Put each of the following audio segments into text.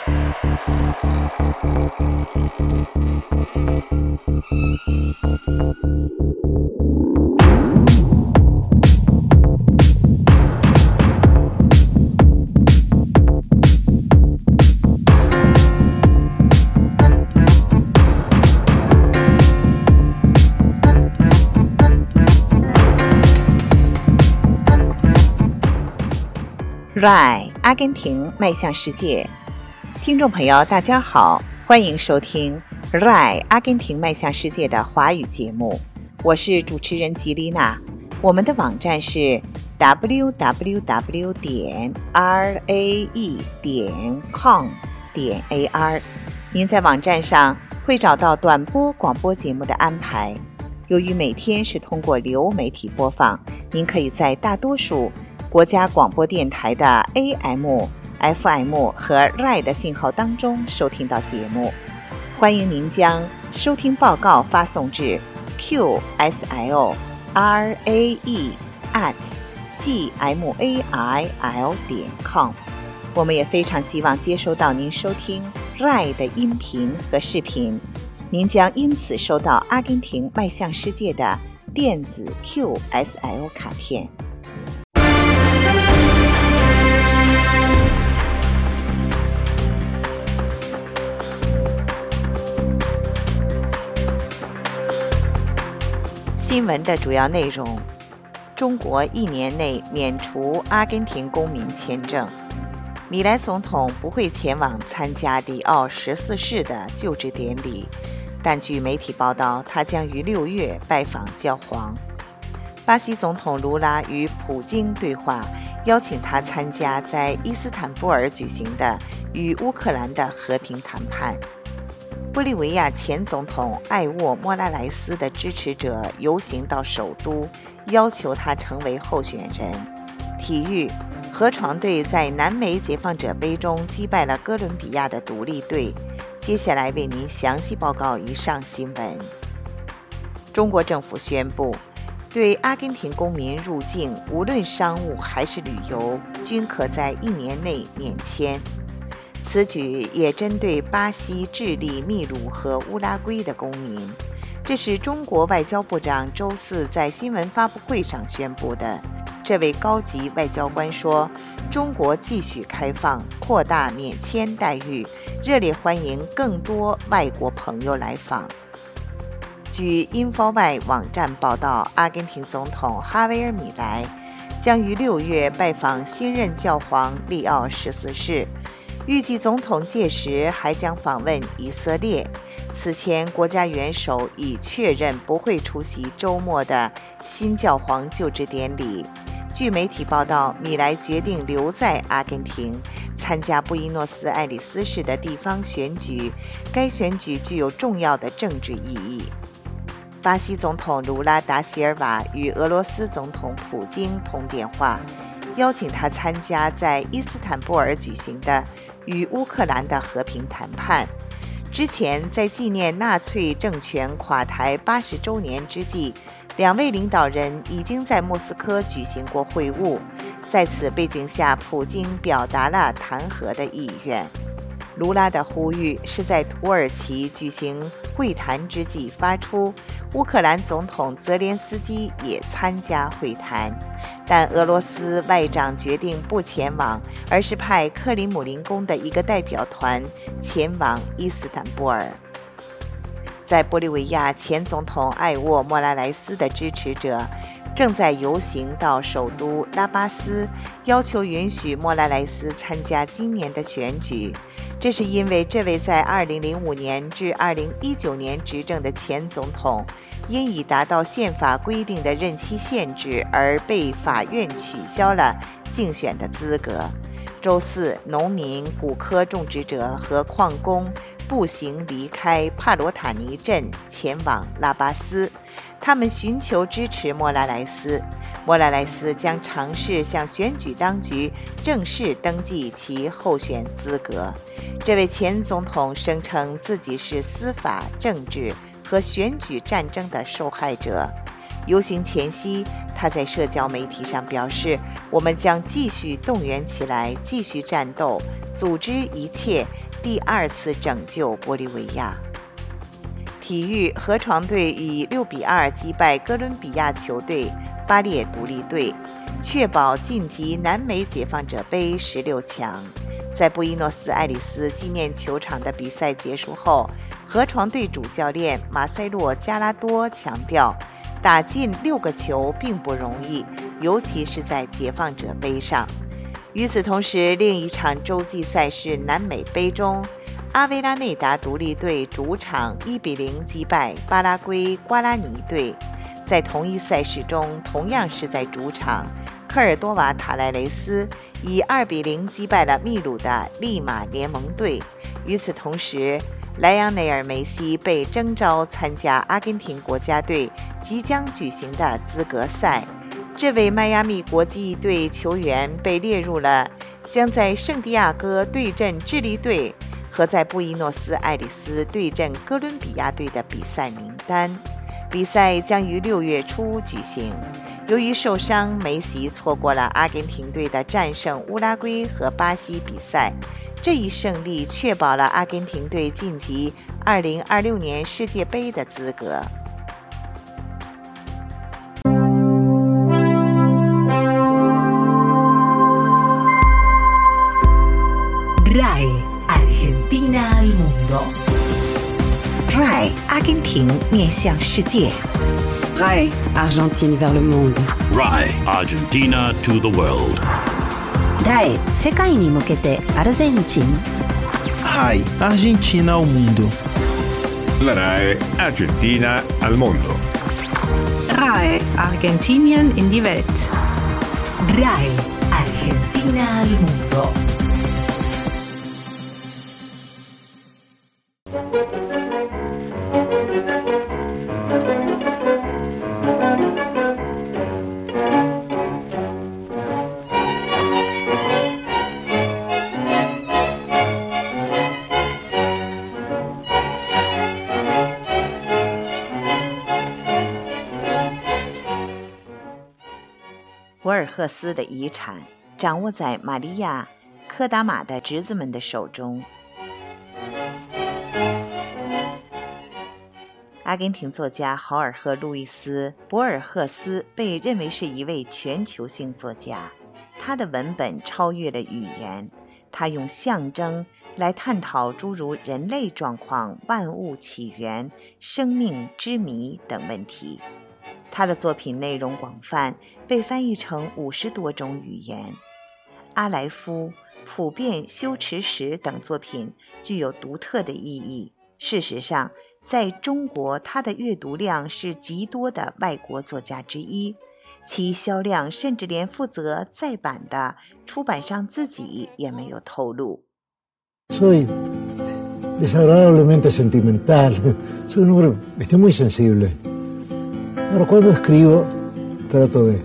RAI 阿根廷迈向世界，听众朋友大家好，欢迎收听 RAI 阿根廷迈向世界的华语节目，我是主持人吉丽娜。我们的网站是 www.rae.com.ar， 您在网站上会找到短波广播节目的安排。由于每天是通过流媒体播放，您可以在大多数国家广播电台的 AM、FM 和 RAI 的信号当中收听到节目。欢迎您将收听报告发送至 qsil@gmail.com。 我们也非常希望接收到您收听 RAI 的音频和视频，您将因此收到阿根廷迈向世界的电子 QSL 卡片。新闻的主要内容：中国1年内免除阿根廷公民签证，米莱总统不会前往参加里奥14世的就职典礼，但据媒体报道，他将于6月拜访教皇。巴西总统卢拉与普京对话，邀请他参加在伊斯坦布尔举行的与乌克兰的和平谈判。玻利维亚前总统艾沃莫拉莱斯的支持者游行到首都，要求他成为候选人。体育，河床队在南美解放者杯中击败了哥伦比亚的独立队。接下来为您详细报告以上新闻。中国政府宣布，对阿根廷公民入境，无论商务还是旅游，均可在1年内免签。此举也针对巴西、智利、秘鲁和乌拉圭的公民。这是中国外交部长周四在新闻发布会上宣布的。这位高级外交官说，中国继续开放，扩大免签待遇，热烈欢迎更多外国朋友来访。据 InfoY 网站报道，阿根廷总统哈维尔·米莱将于6月拜访新任教皇利奥14世，预计总统届时还将访问以色列。此前，国家元首已确认不会出席周末的新教皇就职典礼。据媒体报道，米莱决定留在阿根廷参加布宜诺斯艾利斯市的地方选举，该选举具有重要的政治意义。巴西总统卢拉达席尔瓦与俄罗斯总统普京通电话，邀请他参加在伊斯坦布尔举行的与乌克兰的和平谈判。之前，在纪念纳粹政权垮台80周年之际，两位领导人已经在莫斯科举行过会晤。在此背景下，普京表达了谈和的意愿。卢拉的呼吁是在土耳其举行会谈之际发出，乌克兰总统泽连斯基也参加会谈，但俄罗斯外长决定不前往，而是派克里姆林宫的一个代表团前往伊斯坦布尔。在玻利维亚前总统艾沃莫拉莱斯的支持者正在游行到首都拉巴斯，要求允许莫拉莱斯参加今年的选举。这是因为这位在2005年至2019年执政的前总统，因已达到宪法规定的任期限制而被法院取消了竞选的资格。周四，农民、古柯种植者和矿工步行离开帕罗塔尼镇，前往拉巴斯。他们寻求支持莫拉莱斯。莫拉莱斯将尝试向选举当局正式登记其候选资格。这位前总统声称自己是司法、政治和选举战争的受害者。游行前夕，他在社交媒体上表示：“我们将继续动员起来，继续战斗，组织一切第2次拯救玻利维亚。体育，河床队以6-2击败哥伦比亚球队巴列独立队，确保晋级南美解放者杯16强。在布宜诺斯艾利斯纪念球场的比赛结束后，河床队主教练马塞洛·加拉多强调，打进6个球并不容易，尤其是在解放者杯上。与此同时，另一场洲际赛事南美杯中，阿维拉内达独立队主场1-0击败巴拉圭瓜拉尼队。在同一赛事中，同样是在主场，科尔多瓦塔莱雷斯以2-0击败了秘鲁的利马联盟队。与此同时，莱昂内尔·梅西被征召参加阿根廷国家队即将举行的资格赛。这位迈阿密国际队球员被列入了将在圣地亚哥对阵智利队和在布宜诺斯艾利斯对阵哥伦比亚队的比赛名单。比赛将于6月初举行。由于受伤，梅西错过了阿根廷队的战胜乌拉圭和巴西比赛。这一胜利确保了阿根廷队晋级2026年世界杯的资格。 RAI Argentina al mundo. RAI 阿根廷面向世界。 RAI Argentine vers le monde. RAI Argentina to the world. RAI 世界に向けてアルゼンチン。 RAI Argentina al mundo. La RAI Argentina al mondo. RAI Argentinien in die Welt. RAI Argentina al mundo. 博尔赫斯的遗产掌握在玛利亚·科达玛的侄子们的手中。阿根廷作家豪尔赫·路易斯·博尔赫斯被认为是一位全球性作家，他的文本超越了语言，他用象征来探讨诸如人类状况、万物起源、生命之谜等问题。他的作品内容广泛，被翻译成50多种语言。阿莱夫、普遍修辞史等作品具有独特的意义。事实上，在中国，他的阅读量是极多的外国作家之一，其销量甚至连负责再版的出版商自己也没有透露。 Soy desagradablemente sentimental, soy un hombre muy sensible. Pero cuando escribo trato de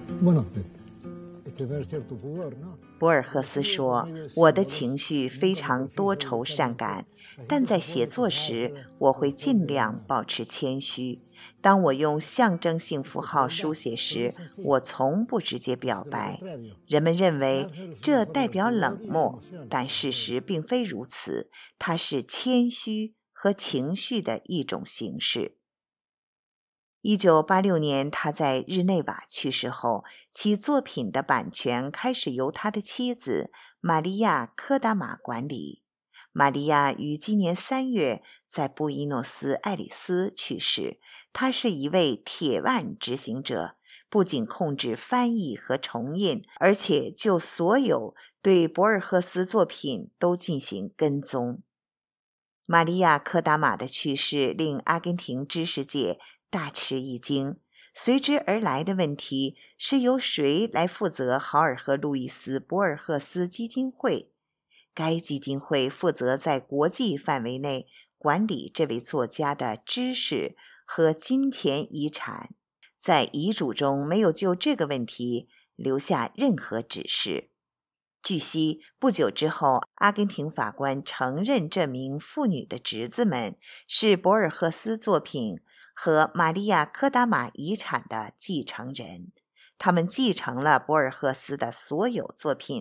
tener cierto pudor, ¿no? 博尔赫斯说，我的情绪非常多愁善感，但在写作时我会尽量保持谦虚。当我用象征性符号书写时，我从不直接表白。人们认为这代表冷漠，但事实并非如此，它是谦虚和情绪的一种形式。1986年，他在日内瓦去世后，其作品的版权开始由他的妻子玛利亚·科达玛管理。玛利亚于今年3月在布宜诺斯艾利斯去世。他是一位铁腕执行者，不仅控制翻译和重印，而且就所有对博尔赫斯作品都进行跟踪。玛利亚·科达玛的去世令阿根廷知识界大吃一惊，随之而来的问题是由谁来负责豪尔赫·路易斯·博尔赫斯基金会？该基金会负责在国际范围内管理这位作家的知识和金钱遗产，在遗嘱中没有就这个问题留下任何指示。据悉，不久之后，阿根廷法官承认这名妇女的侄子们是博尔赫斯作品和玛利亚·科达玛遗产的继承人，他们继承了博尔赫斯的所有作品，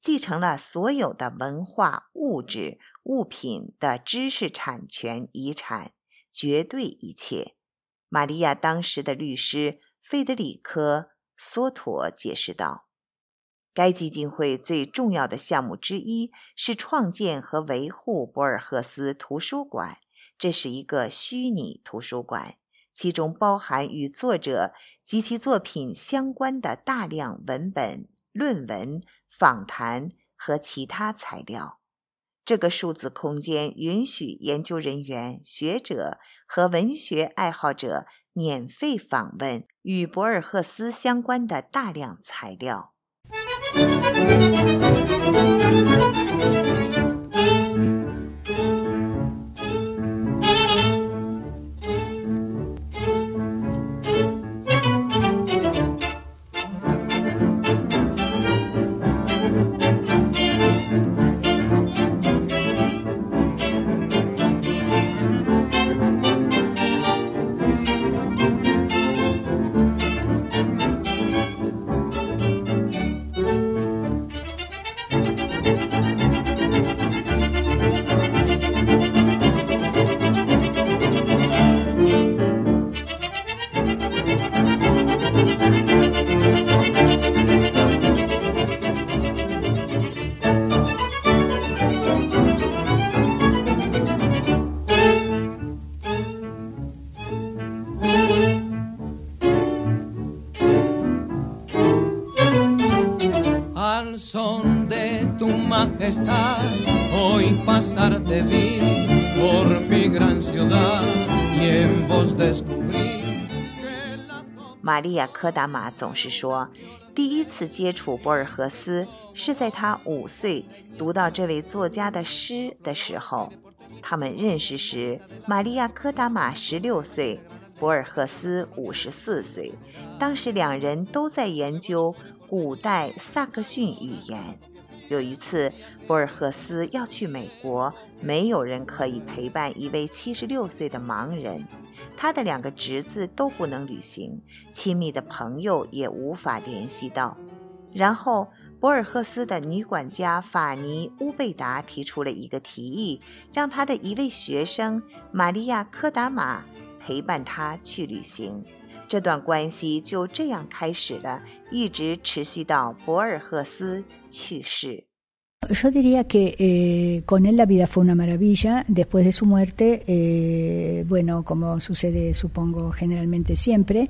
继承了所有的文化、物质、物品的知识产权遗产，绝对一切。玛利亚当时的律师费德里科·索托解释道，该基金会最重要的项目之一是创建和维护博尔赫斯图书馆，这是一个虚拟图书馆，其中包含与作者及其作品相关的大量文本、论文、访谈和其他材料。这个数字空间允许研究人员、学者和文学爱好者免费访问与博尔赫斯相关的大量材料。 Al son de tu majestad, hoy pasarte vi por mi gran ciudad y en vos descubrí que la... 玛利亚·柯达玛总是说，第一次接触博尔赫斯是在他5岁读到这位作家的诗的时候。他们认识时，玛利亚·柯达玛16岁，博尔赫斯54岁。当时两人都在研究古代萨克逊语言。有一次，博尔赫斯要去美国，没有人可以陪伴一位76岁的盲人，他的2个侄子都不能旅行，亲密的朋友也无法联系到。然后博尔赫斯的女管家法尼·乌贝达提出了一个提议，让他的一位学生玛利亚·柯达玛陪伴他去旅行。这段关系就这样开始了，一直持续到博尔赫斯去世。 Yo diría que con él la vida fue una maravilla. Después de su muerte, bueno, como sucede supongo generalmente siempre,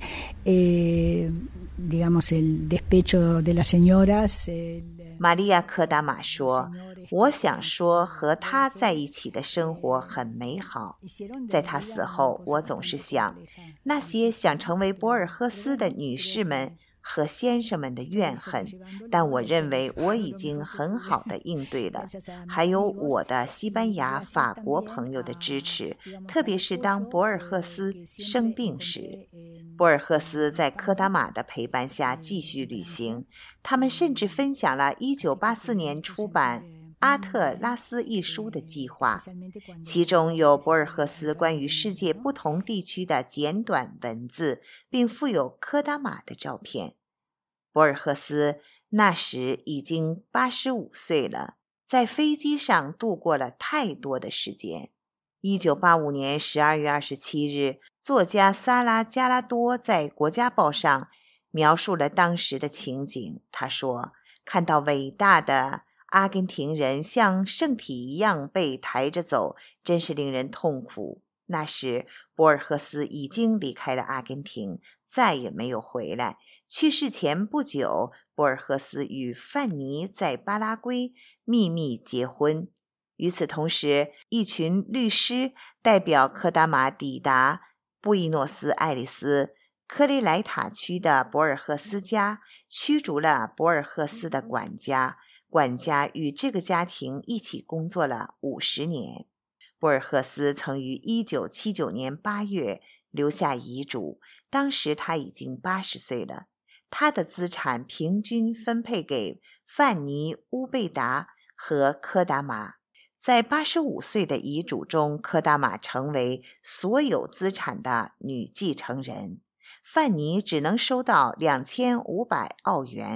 digamos el despecho de las señoras. 玛利亚·柯达玛说，我想说和他在一起的生活很美好。在他死后，我总是想，那些想成为博尔赫斯的女士们和先生们的怨恨，但我认为我已经很好地应对了，还有我的西班牙、法国朋友的支持，特别是当博尔赫斯生病时。博尔赫斯在柯达玛的陪伴下继续旅行，他们甚至分享了1984年出版《阿特拉斯》一书的计划，其中有博尔赫斯关于世界不同地区的简短文字，并附有柯达玛的照片。博尔赫斯那时已经85岁了，在飞机上度过了太多的时间。1985年12月27日，作家萨拉加拉多在《国家报》上描述了当时的情景。他说，看到伟大的阿根廷人像圣体一样被抬着走，真是令人痛苦。那时博尔赫斯已经离开了阿根廷，再也没有回来。去世前不久，博尔赫斯与范尼在巴拉圭秘密结婚。与此同时，一群律师代表柯达玛抵达布宜诺斯艾利斯科雷莱塔区的博尔赫斯家，驱逐了博尔赫斯的管家。管家与这个家庭一起工作了50年。博尔赫斯曾于1979年8月留下遗嘱，当时他已经80岁了。他的资产平均分配给范尼·乌贝达和柯达玛。在85岁的遗嘱中，柯达玛成为所有资产的女继承人。范尼只能收到2500澳元，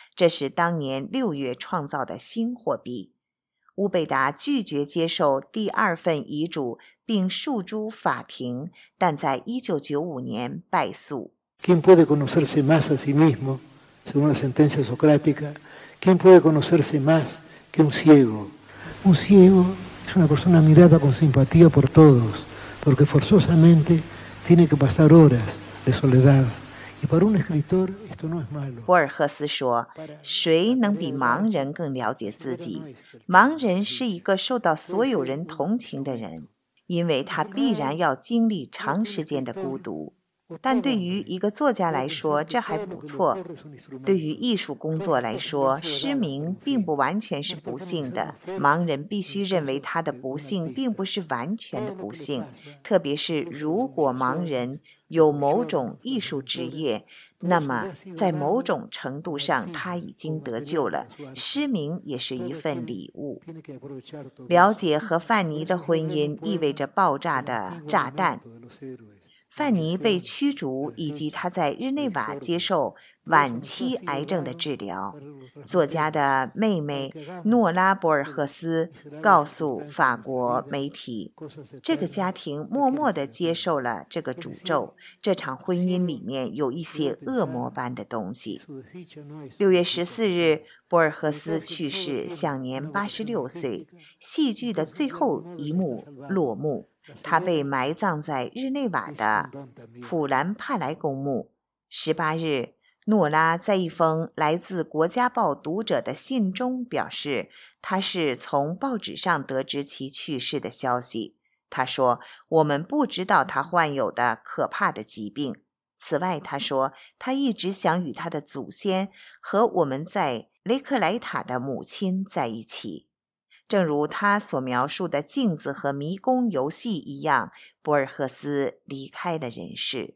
这是当年6月创造的新货币。乌贝达拒绝接受第2份遗嘱，并诉诸法庭，但在1995年败诉。 ¿Quién puede conocerse más a sí mismo, según la sentencia socrática? ¿Quién puede conocerse más que un ciego? Un ciego es una persona mirada con simpatía por todos, porque forzosamente tiene que pasar horas de soledad. Y para un escritor esto no es malo. 博尔赫斯说，谁能比盲人更了解自己？盲人是一个受到所有人同情的人，因为他必然要经历长时间的孤独。但对于一个作家来说，这还不错。对于艺术工作来说，失明并不完全是不幸的。盲人必须认为他的不幸并不是完全的不幸，特别是如果盲人有某种艺术职业，那么在某种程度上他已经得救了。失明也是一份礼物。了解和范尼的婚姻意味着爆炸的炸弹。范尼被驱逐，以及他在日内瓦接受晚期癌症的治疗。作家的妹妹诺拉·博尔赫斯告诉法国媒体，这个家庭默默地接受了这个诅咒，这场婚姻里面有一些恶魔般的东西。6月14日，博尔赫斯去世，享年86岁。戏剧的最后一幕落幕。他被埋葬在日内瓦的普兰帕莱公墓。18日，诺拉在一封来自《国家报》读者的信中表示，他是从报纸上得知其去世的消息。他说，我们不知道他患有的可怕的疾病。此外，他说，他一直想与他的祖先和我们在雷克莱塔的母亲在一起。正如他所描述的镜子和迷宫游戏一样，博尔赫斯离开了人世。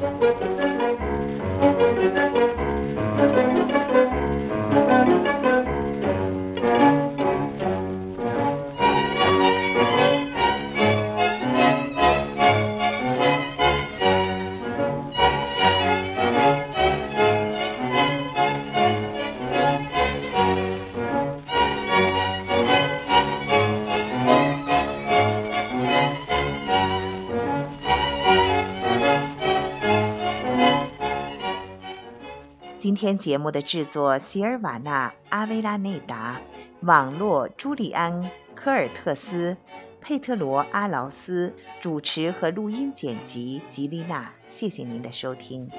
今天节目的制作席尔瓦纳·阿维拉内达，网络朱利安·科尔特斯，佩特罗·阿劳斯，主持和录音剪辑吉丽娜。谢谢您的收听。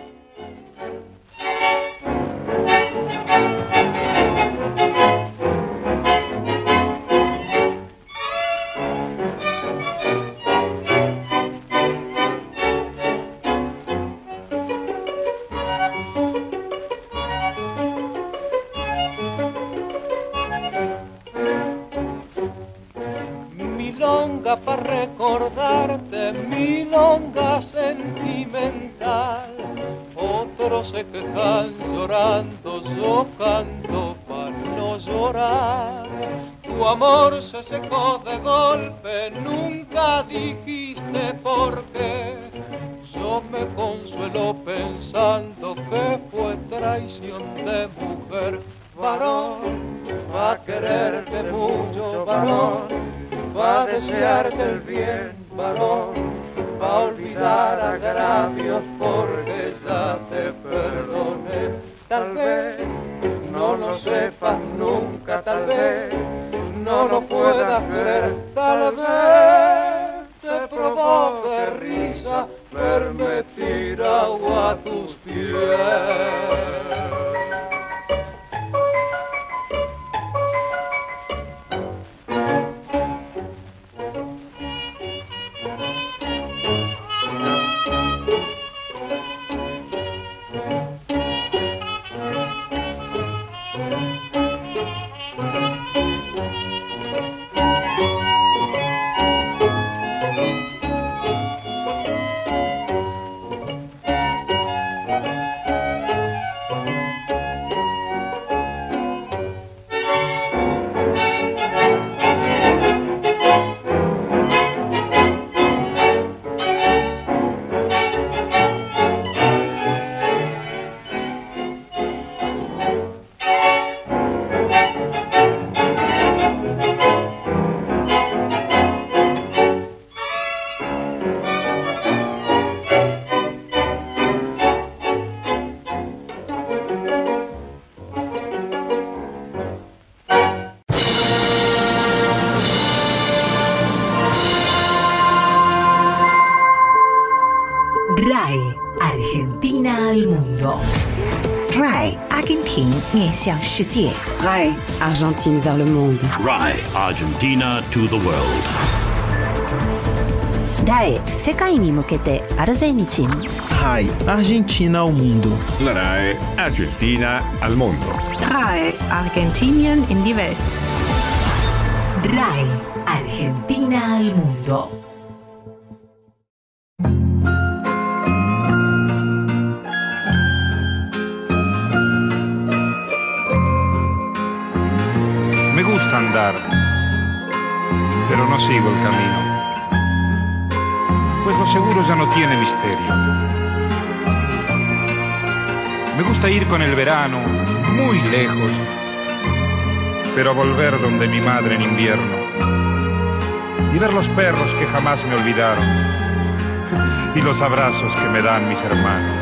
Para recordarte milonga sentimental, otros se quejan llorando, yo canto para no llorar. Tu amor se secó de golpe, nunca dijiste por qué. Yo me consuelo pensando que fue traición de mujer. Varón, va a quererte mucho, varón, va a desearte el bien, varón, va a olvidar agravios porque ya te perdoné. Tal vez no lo sepas nunca, tal vez no lo puedas creer, tal vez te provoque risa verme tirado a tus pies. mundo. RAI 阿根廷面向世界。 RAI Argentine vers le monde. RAI Argentina to the world. RAI 世界に向けてアルゼンチン。 RAI Argentina ao mundo. La RAI Argentina al mondo. RAI Argentinien in die Welt. RAI Argentina al mundo. Me gusta andar, pero no sigo el camino, pues lo seguro ya no tiene misterio. Me gusta ir con el verano muy lejos, pero volver donde mi madre en invierno y ver los perros que jamás me olvidaron y los abrazos que me dan mis hermanos.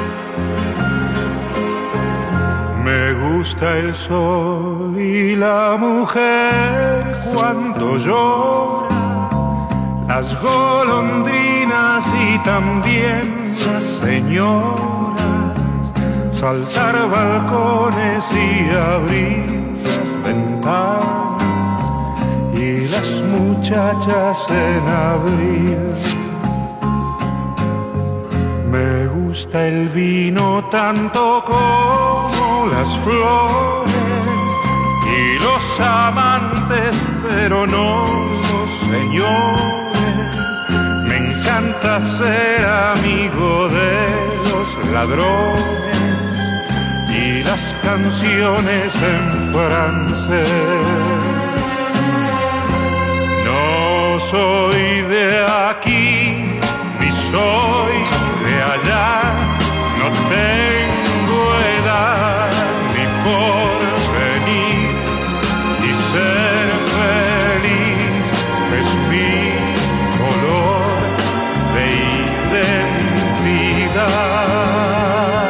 Me gusta el sol y la mujer cuando llora, las golondrinas y también las señoras, saltar balcones y abrir las ventanas y las muchachas en abril. Me gusta el vino tanto como las flores y los amantes, pero no los señores. Me encanta ser amigo de los ladrones y las canciones en francés. No soy de aquí ni soy de allá, no tengo edad ni porvenir, y ser feliz es mi color de identidad.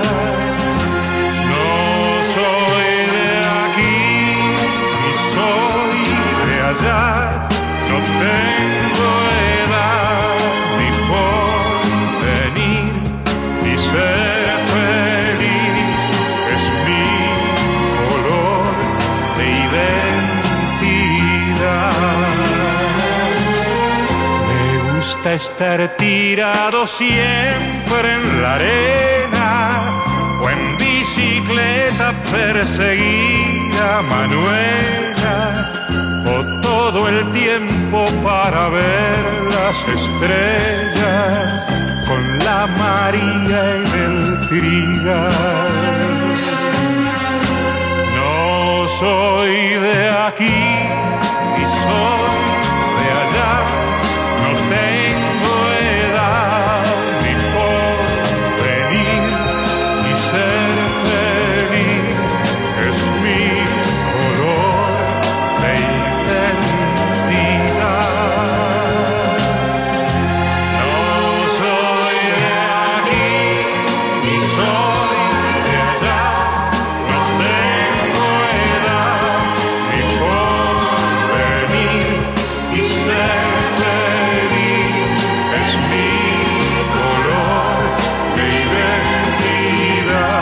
No soy de aquí ni soy de allá, no tengo edad ni porvenir, y ser feliz es mi color de identidad. Me gusta estar tirado siempre en la arena o en bicicleta perseguir a Manuela, o todo el tiempo para ver las estrellas con la María en el trigal. No soy de aquí ni soy de allá, no tengo edad ni porvenir, y ser feliz es mi color de identidad. No soy de aquí ni soy de allá, no tengo edad ni porvenir, y ser feliz es mi color de identidad.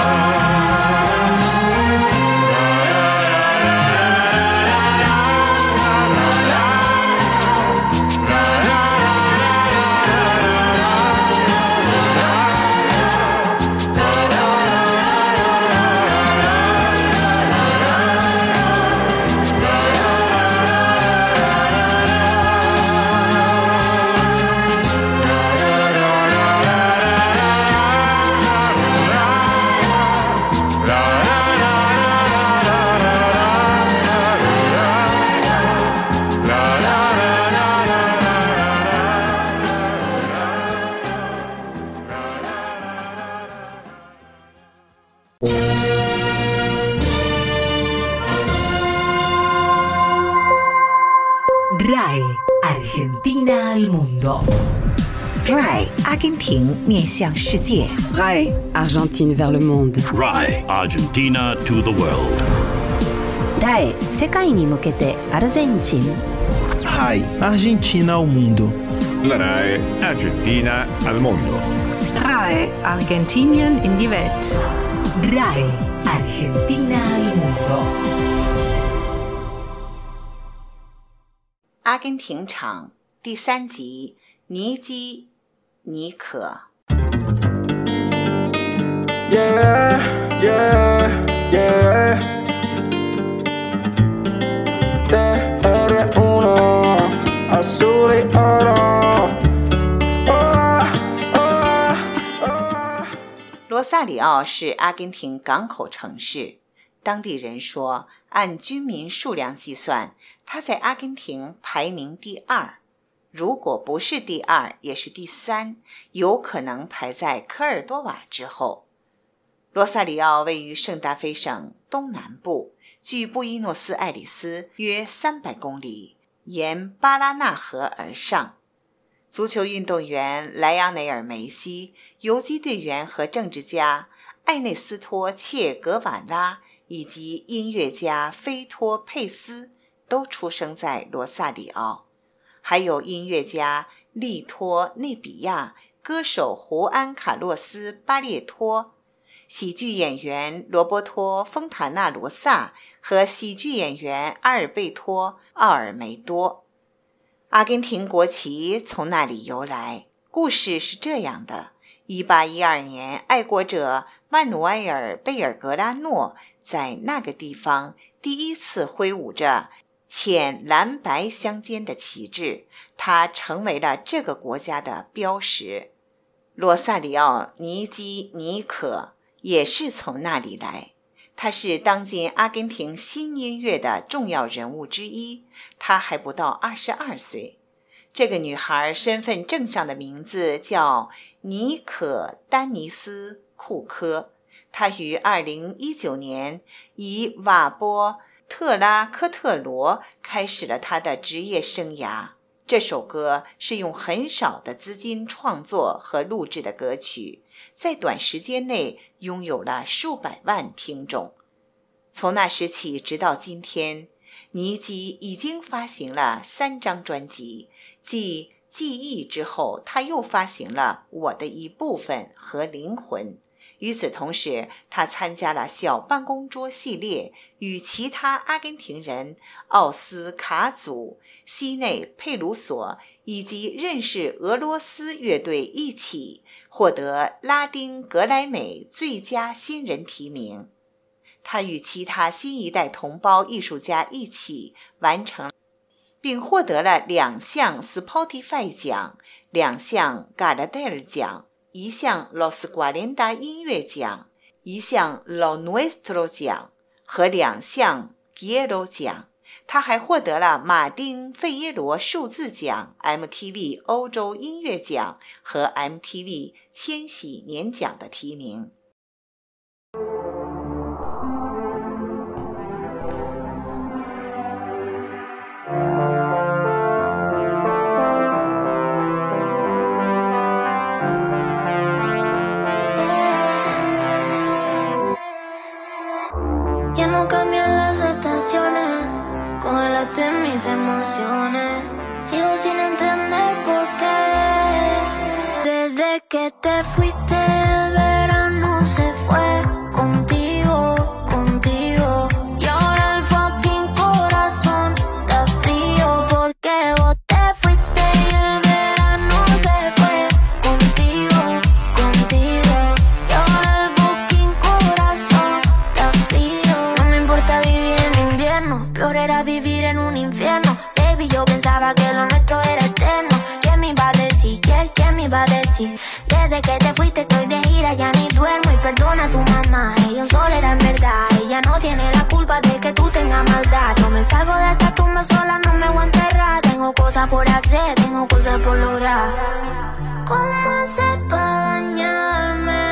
RAI Argentina al mundo. RAI 阿根廷面向世界。 RAI Argentine vers le monde. RAI Argentina to the world. RAI 世界に向けてアルゼンチン。 RAI Argentina ao mundo. La RAI Argentina al mondo. RAE Argentinien in die Welt. RAE Argentina al mundo. 阿根廷场第3集，尼基尼可。 Yeah, yeah, yeah. TR1 azul y oro. 罗萨里奥是阿根廷港口城市，当地人说，按居民数量计算，它在阿根廷排名第2，如果不是第2，也是第3，有可能排在科尔多瓦之后。罗萨里奥位于圣达菲省东南部，距布宜诺斯艾利斯约300公里，沿巴拉纳河而上。足球运动员莱昂内尔·梅西、游击队员和政治家艾内斯托·切格瓦拉以及音乐家菲托·佩斯都出生在罗萨里奥，还有音乐家利托·内比亚、歌手胡安·卡洛斯·巴列托、喜剧演员罗伯托·丰塔纳罗萨和喜剧演员阿尔贝托·奥尔梅多。阿根廷国旗从那里由来，故事是这样的：1812年，爱国者曼努埃尔·贝尔格拉诺在那个地方第一次挥舞着浅蓝白相间的旗帜，它成为了这个国家的标识。罗萨里奥·尼基尼可也是从那里来。她是当今阿根廷新音乐的重要人物之一，她还不到22岁。这个女孩身份证上的名字叫尼可·丹尼斯·库科，她于2019年以瓦波特拉科特罗开始了她的职业生涯。这首歌是用很少的资金创作和录制的歌曲，在短时间内拥有了数百万听众。从那时起直到今天，尼基已经发行了3张专辑，继《记忆》之后，他又发行了《我的一部分》和《灵魂》。与此同时，他参加了小办公桌系列，与其他阿根廷人奥斯卡祖、西内佩鲁索以及认识俄罗斯乐队一起获得拉丁格莱美最佳新人提名。他与其他新一代同胞艺术家一起完成，并获得了2项 Spotify 奖、2项 Gardel 奖、1项 Los 40音乐奖、1项 Lo Nuestro 奖和2项 Quiero 奖。他还获得了马丁·费耶罗数字奖、MTV 欧洲音乐奖和 MTV 千禧年奖的提名。 No cambian las estaciones, congelaste mis emociones. Sigo sin entender por qué. Desde que te fuiste el verano se fue contigo, contigo. Y ahora el fucking corazón está frío porque vos te fuiste y el verano se fue contigo, contigo. Y ahora el fucking corazón está frío. No me importa vivir en invierno, peor era vivir en un infierno. Baby, yo pensaba que lo nuestro era eterno. ¿Quién me iba a decir? ¿Quién me iba a decir? Desde que te fuiste estoy de gira, ya ni duermo. Y perdona a tu mamá, ella un sol era en verdad. Ella no tiene la culpa de que tú tengas maldad. Yo me salgo de esta tumba sola, no me voy a enterrar. Tengo cosas por hacer, tengo cosas por lograr. ¿Cómo hacer para dañarme?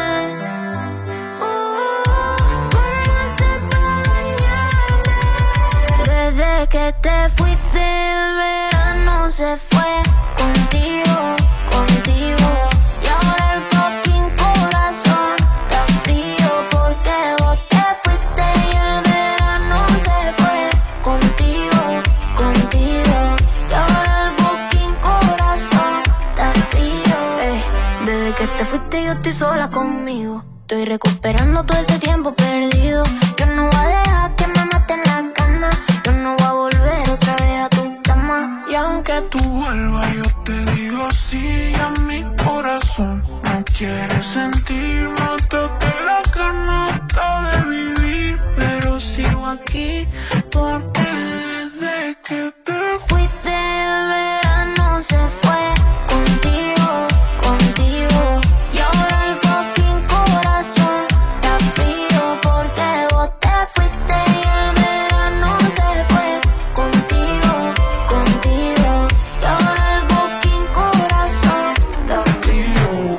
¿Cómo hacer para dañarme? Desde que te fuiste el verano se fue contigo, contigo. Y ahora el fucking corazón está frío porque vos te fuiste y el verano se fue contigo, contigo. Y ahora el fucking corazón está frío. Desde que te fuiste yo estoy sola conmigo. Estoy recuperando todo ese tiempo perdido. Yo no voy a dejar que me maten la cana. Yo no voy a volver otra vez a tu cama. Y aunque tú vuelvas, yo te digo sí. A mi corazón no quiere sentir. Mátate la ganata de vivir. Pero sigo aquí porque desde que te fuiste el verano se fue contigo, contigo. Y ahora el fucking corazón está frío porque vos te fuiste y el verano se fue contigo, contigo. Y ahora el fucking corazón está frío.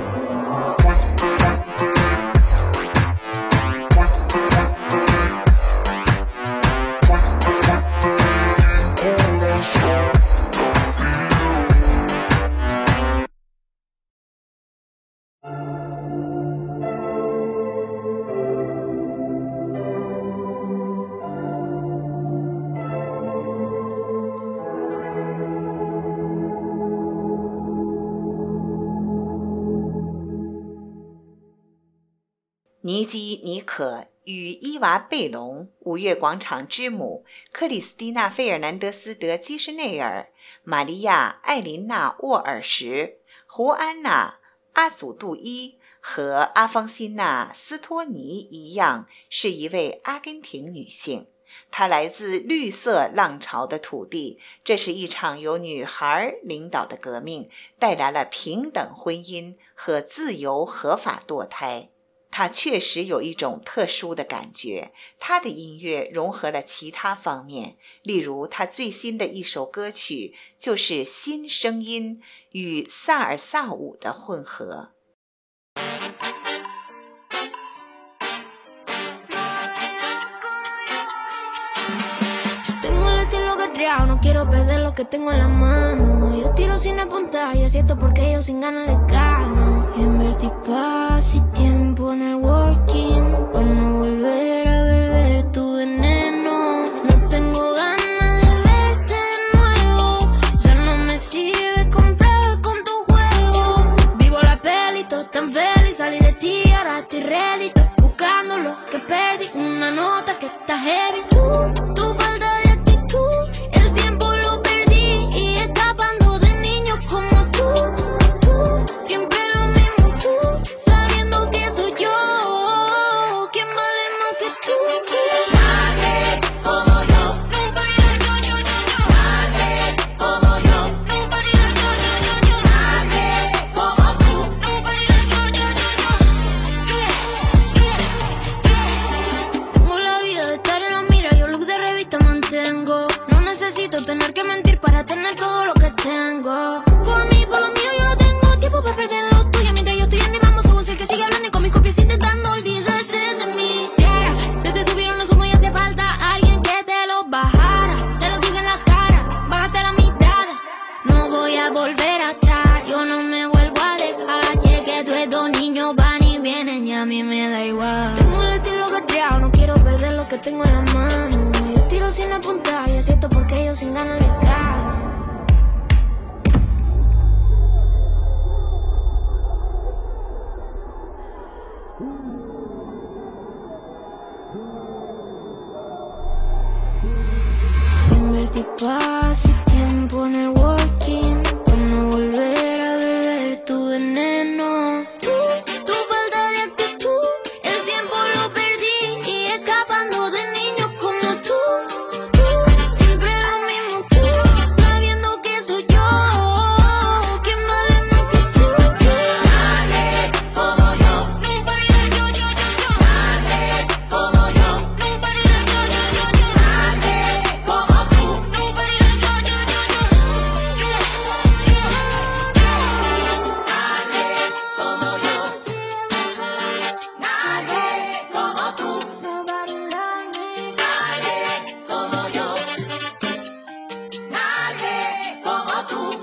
尼基·尼可与伊娃·贝隆、五月广场之母、克里斯蒂娜·费尔南德斯·德基什内尔、玛利亚·艾琳娜·沃尔什、胡安娜·阿祖杜伊和阿方辛娜·斯托尼一样，是一位阿根廷女性。她来自绿色浪潮的土地，这是一场由女孩领导的革命，带来了平等婚姻和自由合法堕胎。他确实有一种特殊的感觉，他的音乐融合了其他方面，例如他最新的一首歌曲就是新声音与萨尔萨舞的混合。 No quiero perder lo que tengo en la mano. Yo tiro sin apuntar y acierto porque yo sin ganas le gano. Y invertí paz y tiempo en el working para no volver a beber tu veneno. No tengo ganas de verte de nuevo. Ya no me sirve comprar con tu juego. Vivo la peli, todo tan feliz. Salí de ti, ahora estoy ready. Estoy buscando lo que perdí. Una nota que está heavy. Tu falta de actitud. Siempre lo mismo tú, sabiendo que soy yo. ¿Quién vale más que tú? Nadie como yo. Nobody like yo. Nadie como yo. Nobody like yo. Nadie como tú. Nobody like yo. Tengo la vida de estar en la mira, yo look de revista mantengo. No necesito tener que mentir para tener todo lo que tengo. Por mí, por lo mío, yo no tengo tiempo para perder lo tuyo. Mientras yo estoy en mi mambo, soy el que sigue hablando y con mis copias intentando olvidarte de mí. Yeah. Se te subieron los humos y hace falta alguien que te los bajara. Te lo dije en la cara, bájate la mirada. No voy a volver atrás, yo no me vuelvo a dejar. Llegué, tus dos niños van y vienen y a mí me da igual. Tengo el estilo guerreado, no quiero perder lo que tengo en la mano. Yo tiro sin apuntar y acierto porque yo sin ganas les gano. Invertí paz y tiempo en el working para no volver a beber tu veneno. Tu falta de actitud, el tiempo lo perdí y escapando de niños como tú. Siempre lo mismo tú, sabiendo que soy yo. ¿Quién vale más que tú? Nadie como yo. Nobody like yo. Nadie como yo. Nobody like yo. Nadie como tú. Nobody like yo. Nadie como tú.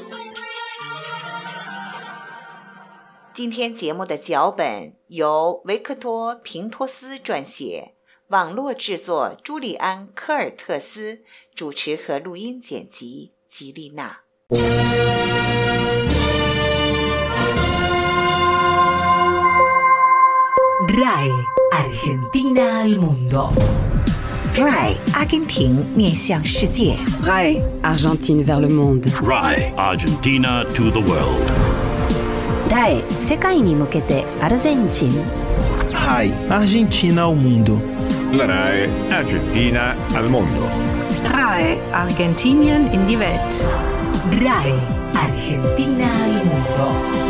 今天节目的脚本由维克多·平托斯撰写，网络制作朱利安·科尔特斯，主持和录音剪辑吉丽娜。 RAE Argentina al mundo. RAE 阿根廷面向世界。 RAE Argentine vers le monde. RAE Argentina to the world. RAE 世界に向けてアルゼンチン。 RAI Argentina ao mundo. La RAE Argentina al mondo. RAE Argentinien in die Welt. RAE Argentina al mundo.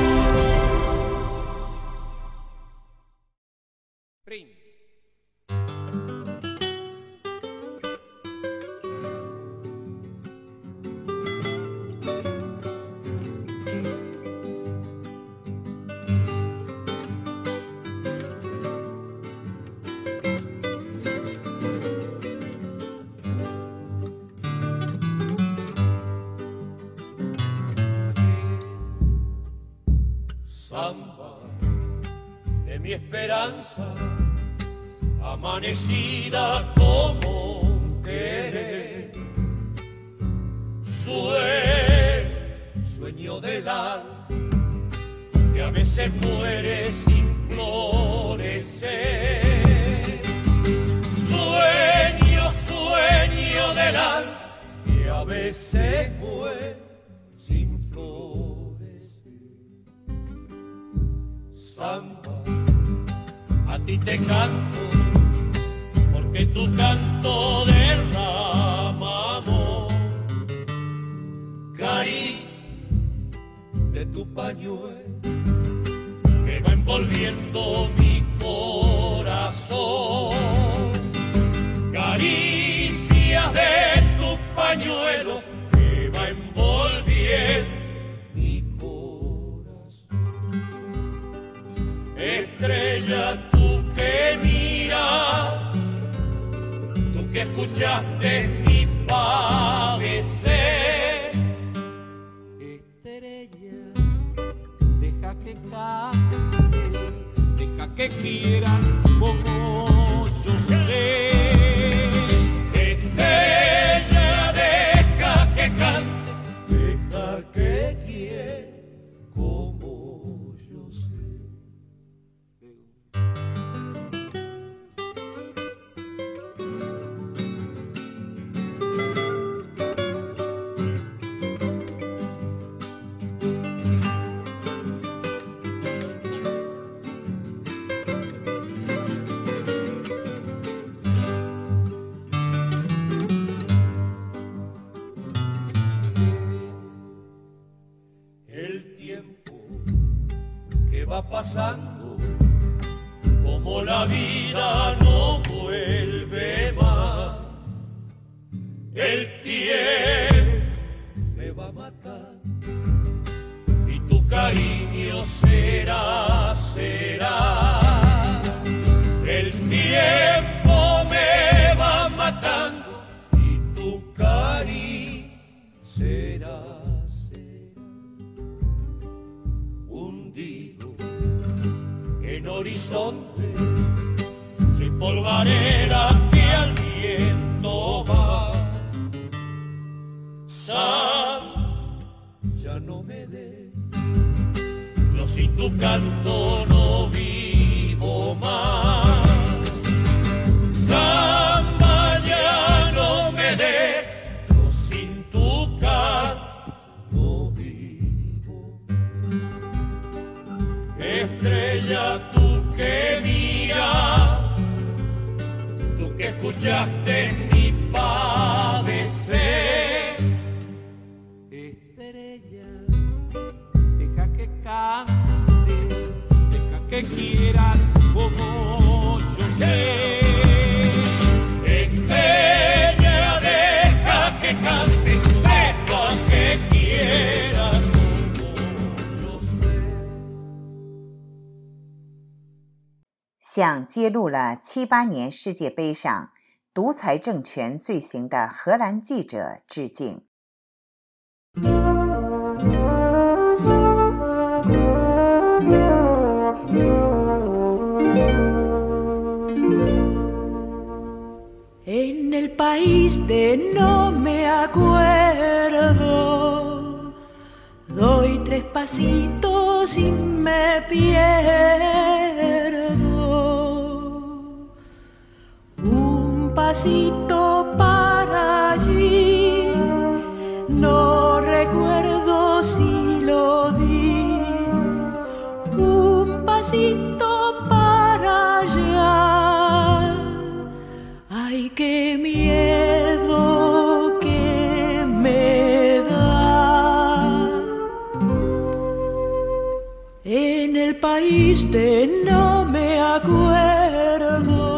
Samba de mi esperanza, amanecida como un querer. Sueño del alma que a veces muere sin florecer. Sueño del alma que a veces muere sin florecer. Samba, a ti te canto, porque tu canto derrama amor. Caricia de tu pañuelo que va envolviendo mi corazón. Caricia de tu pañuelo que va envolviendo mi corazón. Estrella, tú que miras, tú que escuchaste mi padecer. Estrella, deja que cante, deja que quieran como yo sé. Estrella, deja que cante, deja que quiera como yo sé. Va pasando, como la vida no vuelve más. El tiempo me va a matar y tu cariño será. El tiempo me va matando y tu cariño será. En horizonte, soy polvareda que al viento va. Ya no me dé, yo sin tu canto no vivo más. Samba, ya no me dé, yo sin tu canto no vivo. Estrella, tú que mira, tú que escuchaste mi padecer. Estrella, deja que cante, deja que quieran como yo sé. Estrella, deja que cante, deja que quieran como yo sé. 向揭露了78年世界杯上独裁政权罪行的荷兰记者致敬。 En el país de no me acuerdo, doy 3 pasitos y me pierdo. pasito para allí, no recuerdo si lo di, un pasito para allá. Ay, qué miedo que me da. En el país de no me acuerdo。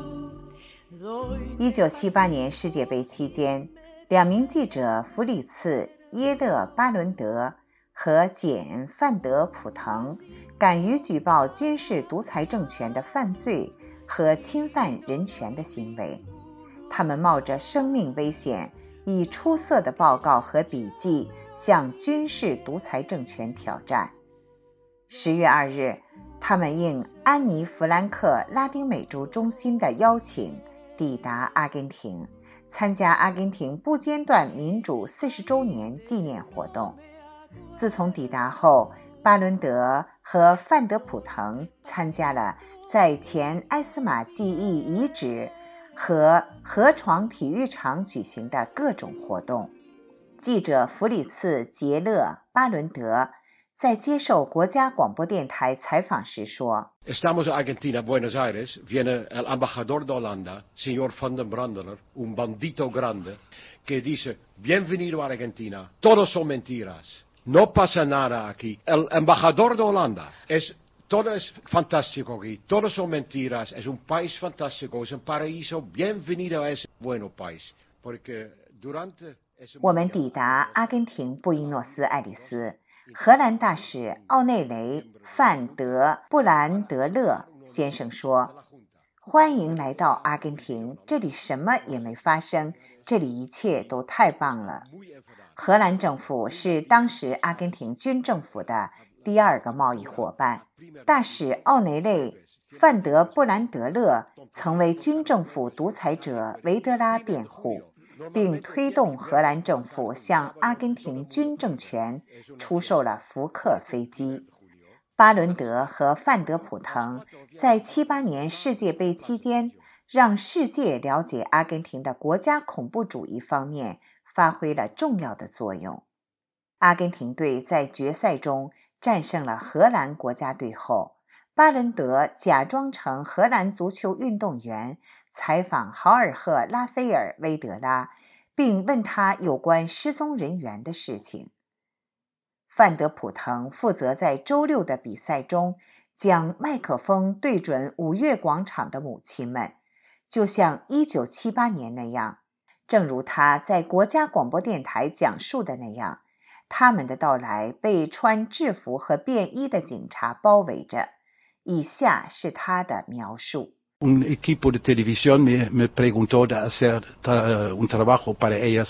1978年世界杯期间，2名记者弗里茨·耶勒巴伦德和简·范德普腾敢于举报军事独裁政权的犯罪和侵犯人权的行为。他们冒着生命危险，以出色的报告和笔记向军事独裁政权挑战。10月2日，他们应安妮·弗兰克拉丁美洲中心的邀请抵达阿根廷，参加阿根廷不间断民主40周年纪念活动。自从抵达后，巴伦德和范德普腾参加了在前埃斯马记忆遗址和河床体育场举行的各种活动。记者弗里茨·杰勒巴伦德在接受国家广播电台采访时说 Estamos en Argentina, Buenos Aires, viene el embajador de Holanda, señor Van den Brandeler, un bandito grande, que dice, bienvenido a Argentina, todos son mentiras, no pasa nada aquí. El embajador de Holanda, todo es fantástico aquí, todos son mentiras, es un país fantástico, es un paraíso, bienvenido a ese bueno país, porque durante... 我们抵达阿根廷布宜诺斯艾利斯，荷兰大使奥内雷·范德布兰德勒先生说，欢迎来到阿根廷，这里什么也没发生，这里一切都太棒了。荷兰政府是当时阿根廷军政府的第2个贸易伙伴。大使奥内雷·范德布兰德勒曾为军政府独裁者维德拉辩护，并推动荷兰政府向阿根廷军政权出售了福克飞机。巴伦德和范德普腾在78年世界杯期间，让世界了解阿根廷的国家恐怖主义方面发挥了重要的作用。阿根廷队在决赛中战胜了荷兰国家队后，巴伦德假装成荷兰足球运动员，采访豪尔赫·拉斐尔·威德拉，并问他有关失踪人员的事情。范德普腾负责在周6的比赛中将麦克风对准五月广场的母亲们，就像1978年那样，正如他在国家广播电台讲述的那样，他们的到来被穿制服和便衣的警察包围着。以下是他的描述。 Un equipo de televisión me preguntó de hacer un trabajo para ellas,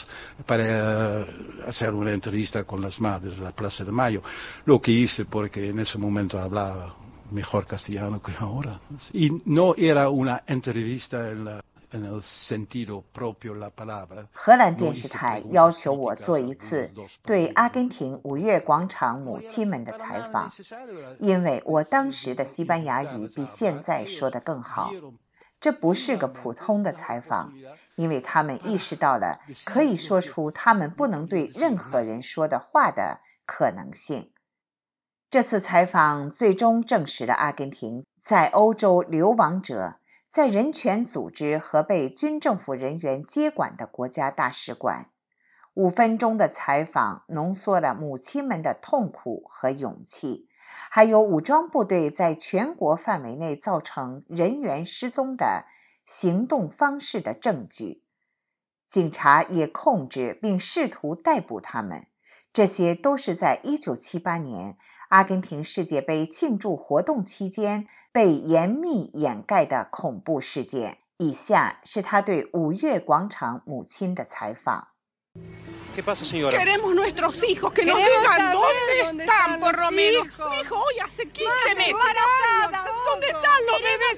para hacer una entrevista con las madres de la Plaza de Mayo. Lo que hice porque en ese momento hablaba mejor castellano que ahora. Y no era una entrevista en el sentido propio la palabra. 荷兰电视台要求我做一次对阿根廷五月广场母亲们的采访，因为我当时的西班牙语比现在说得更好。这不是个普通的采访，因为他们意识到了可以说出他们不能对任何人说的话的可能性。这次采访最终证实了阿根廷在欧洲流亡者，在人权组织和被军政府人员接管的国家大使馆。5分钟的采访浓缩了母亲们的痛苦和勇气，还有武装部队在全国范围内造成人员失踪的行动方式的证据。警察也控制并试图逮捕他们，这些都是在1978年阿根廷世界杯庆祝活动期间被严密掩盖的恐怖事件。以下是他对五月广场母亲的采访。 ¿Qué pasa, señora? Queremos nuestros hijos, que nos digan dónde están, por lo menos. Mi hijo hoy hace 15 meses. ¿Dónde están los bebés?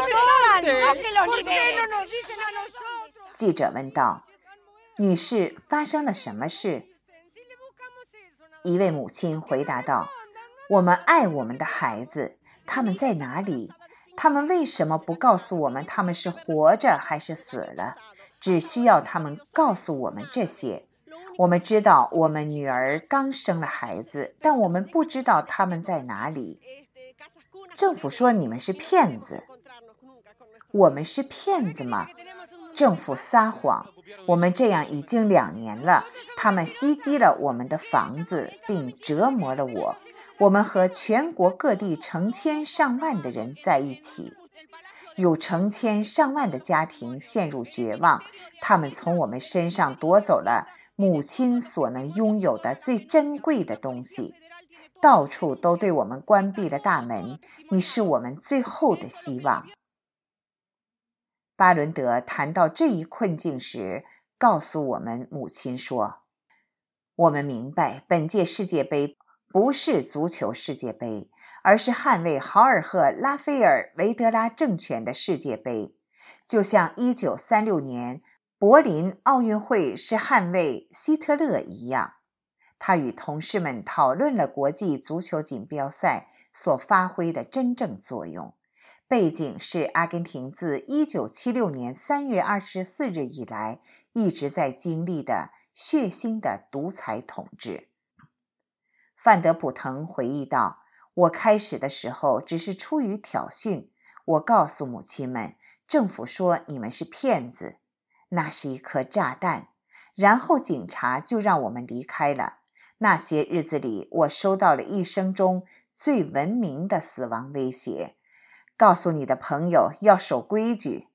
No que los liberen. ¿Por qué no nos dicen a nosotros? 记者问道：“女士，发生了什么事？”一位母亲回答道：“我们爱我们的孩子，他们在哪里？他他们为什么不告诉我们他们是活着还是死了？只需要他们告诉我们这些。我们知道我们女儿刚生了孩子，但我们不知道他们在哪里。政府说你们是骗子。我们是骗子吗？政府撒谎。我们这样已经2年了，他们袭击了我们的房子，并折磨了我。我们和全国各地成千上万的人在一起，有成千上万的家庭陷入绝望，他们从我们身上夺走了母亲所能拥有的最珍贵的东西，到处都对我们关闭了大门。你是我们最后的希望。巴伦德谈到这一困境时，告诉我们母亲说，我们明白本届世界杯不是足球世界杯，而是捍卫豪尔赫拉斐尔维德拉政权的世界杯，就像1936年柏林奥运会是捍卫希特勒一样。他与同事们讨论了国际足球锦标赛所发挥的真正作用。背景是阿根廷自1976年3月24日以来一直在经历的血腥的独裁统治。范德普腾回忆道，我开始的时候只是出于挑衅，我告诉母亲们，政府说你们是骗子，那是一颗炸弹，然后警察就让我们离开了。那些日子里，我收到了一生中最文明的死亡威胁。告诉你的朋友要守规矩。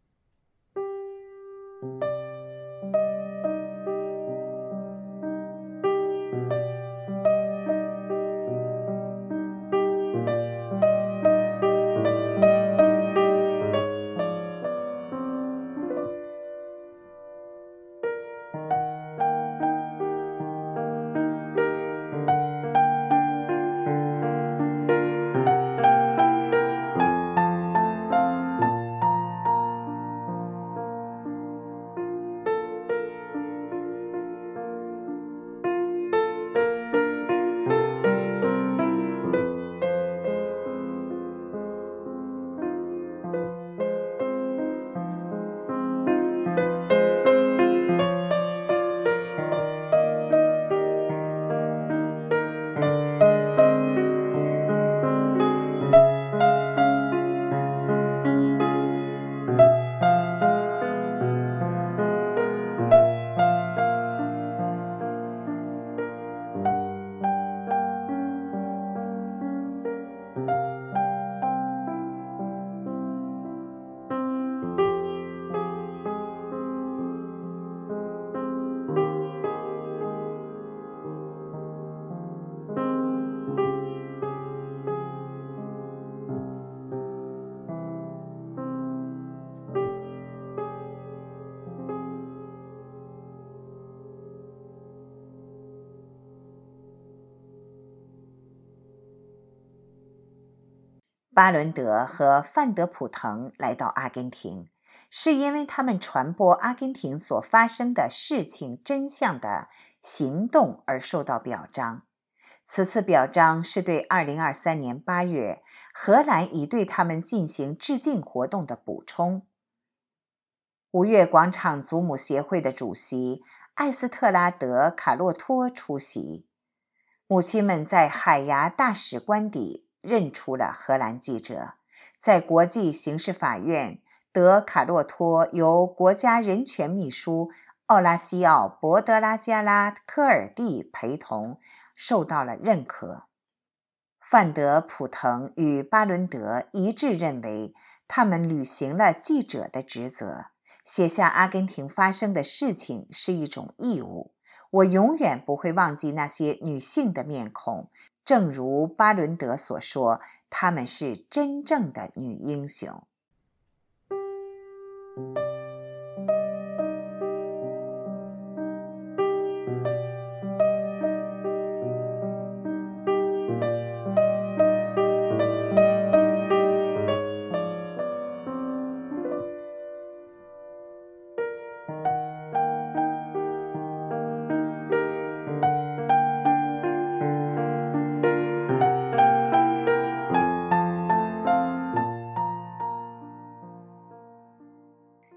巴伦德和范德普腾来到阿根廷，是因为他们传播阿根廷所发生的事情真相的行动而受到表彰。此次表彰是对2023年8月荷兰已对他们进行致敬活动的补充。5月广场祖母协会的主席艾斯特拉德·卡洛托出席，母亲们在海牙大使官邸认出了荷兰记者。在国际刑事法院，德卡洛托由国家人权秘书奥拉西奥·博德拉加拉科尔蒂陪同，受到了认可。范德普腾与巴伦德一致认为，他们履行了记者的职责，写下阿根廷发生的事情是一种义务。我永远不会忘记那些女性的面孔，正如巴伦德所说，她们是真正的女英雄。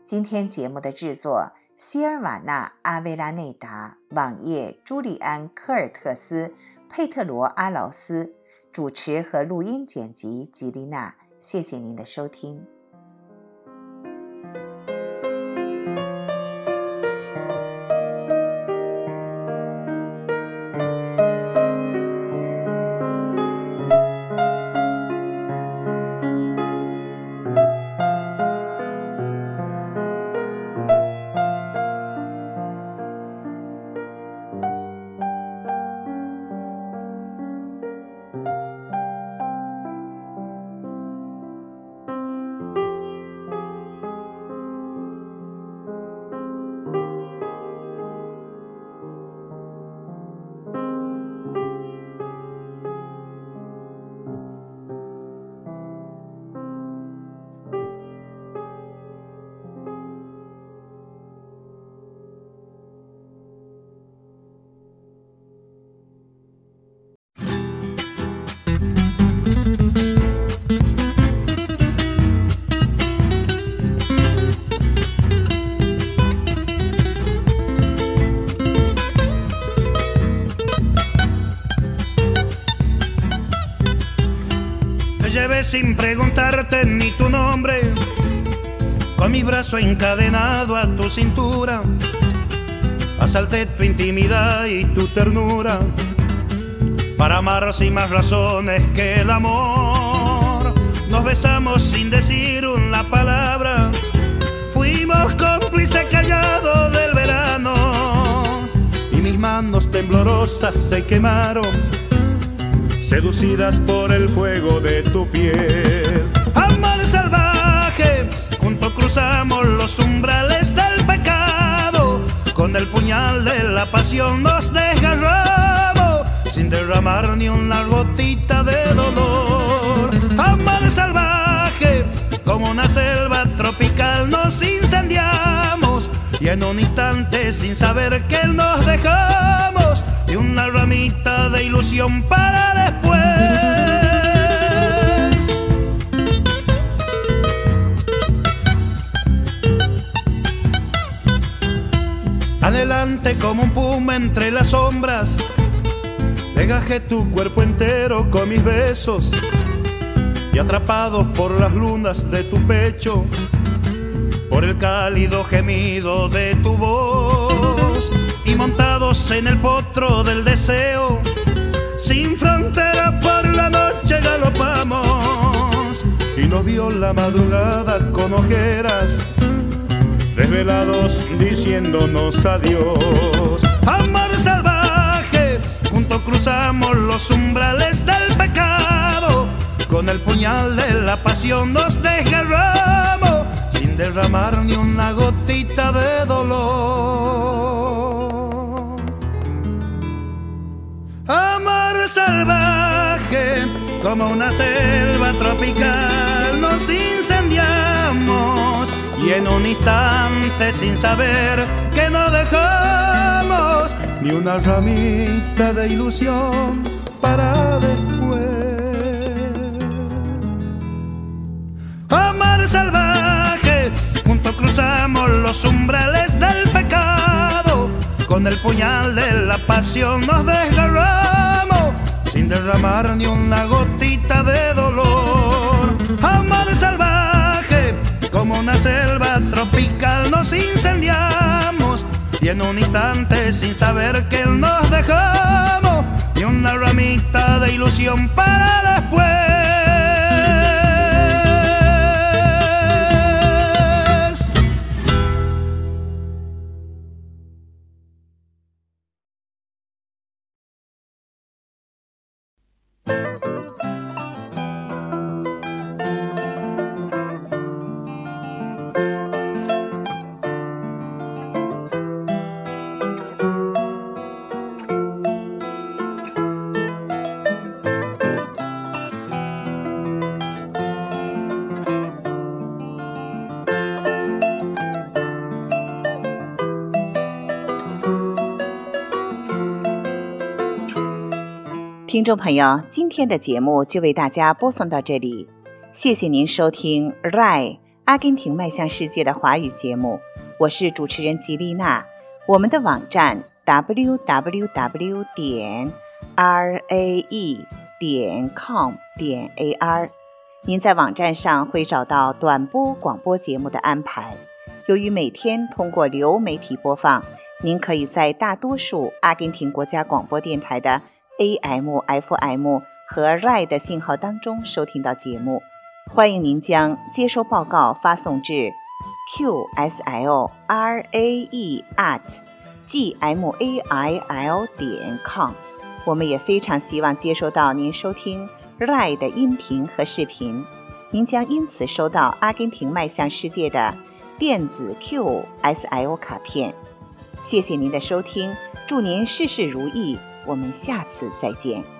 今天节目的制作希尔瓦纳·阿维拉内达，网页朱利安·科尔特斯，佩特罗·阿劳斯，主持和录音剪辑吉丽娜。谢谢您的收听。 Sin preguntarte ni tu nombre, con mi brazo encadenado a tu cintura, asalté tu intimidad y tu ternura, para amar sin más razones que el amor. Nos besamos sin decir una palabra, fuimos cómplices callados del verano, y mis manos temblorosas se quemaron, seducidas por el fuego de tu piel. Amor salvaje, juntos cruzamos los umbrales del pecado, con el puñal de la pasión nos desgarramos, sin derramar ni una gotita de dolor. Amor salvaje, como una selva tropical nos incendiamos, y en un instante sin saber que nos dejamos, y una ramita de ilusión para después. Adelante como un puma entre las sombras, degajé tu cuerpo entero con mis besos, y atrapados por las lunas de tu pecho, por el cálido gemido de tu voz, y montados en el potro del deseo, sin frontera por la noche galopamos, y nos vio la madrugada con ojeras, desvelados diciéndonos adiós. Amor salvaje, juntos cruzamos los umbrales del pecado, con el puñal de la pasión nos desgarramos, sin derramar ni una gotita de dolor. Amor salvaje, como una selva tropical nos incendiamos, y en un instante sin saber que no dejamos ni una ramita de ilusión para después. Amor salvaje, juntos cruzamos los umbrales del pecado, con el puñal de la pasión nos desgarramos, sin derramar ni una gotita de dolor. Amor salvaje, como una selva tropical nos incendiamos, y en un instante sin saber que nos dejamos, ni una ramita de ilusión para después. 听众朋友，今天的节目就为大家播送到这里，谢谢您收听 RAI 阿根廷迈向世界的华语节目，我是主持人吉丽娜。我们的网站 www.rae.com.ar， 您在网站上会找到短波广播节目的安排。由于每天通过流媒体播放，您可以在大多数阿根廷国家广播电台的 AM、FM 和 RAI 的信号当中收听到节目。欢迎您将接收报告发送至 qslrae@gmail.com。 我们也非常希望接收到您收听 RAI 的音频和视频，您将因此收到阿根廷迈向世界的电子 QSL 卡片。谢谢您的收听，祝您事事如意，我们下次再见。